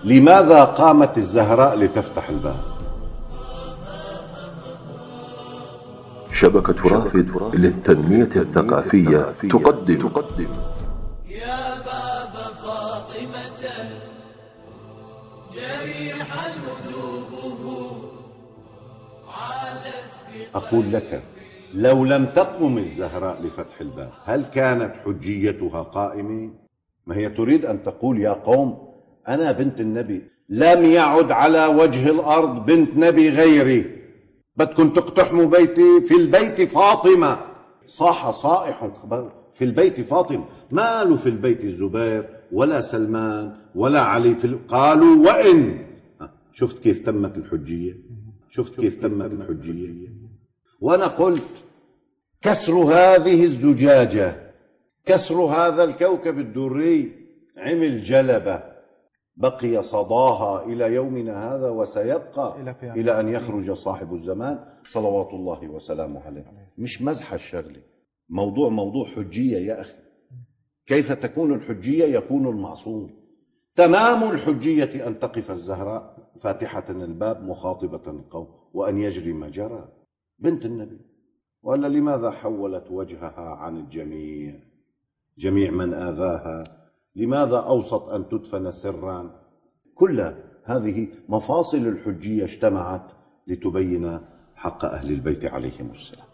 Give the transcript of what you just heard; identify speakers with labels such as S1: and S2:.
S1: لماذا قامت الزهراء لتفتح الباب؟
S2: شبكة رافد للتنمية الثقافية تقدم
S3: يا باب فاطمة جريحا وجوبه عادت.
S1: أقول لك، لو لم تقم الزهراء لفتح الباب هل كانت حجيتها قائمة؟ ما هي تريد أن تقول يا قوم أنا بنت النبي، لم يعد على وجه الأرض بنت نبي غيري، بدكم تقتحموا بيتي، في البيت فاطمة. صاح صائح في البيت فاطمة، ما له في البيت الزبير ولا سلمان ولا علي قالوا وإن. شفت كيف تمت الحجية؟ شفت كيف تمت الحجية؟ وأنا قلت كسر هذه الزجاجة، كسر هذا الكوكب الدري عمل جلبة بقي صداها إلى يومنا هذا وسيبقى إلى أن يخرج صاحب الزمان صلوات الله وسلامه عليه. مش مزح الشغلة، موضوع حجية يا أخي. كيف تكون الحجية؟ يكون المعصوم. تمام الحجية أن تقف الزهراء فاتحة الباب مخاطبة القوم وأن يجري ما جرى، بنت النبي. ولا لماذا حولت وجهها عن الجميع، جميع من آذاها؟ لماذا أوصت أن تدفن سرا؟ كل هذه مفاصل الحجية اجتمعت لتبين حق أهل البيت عليهم السلام.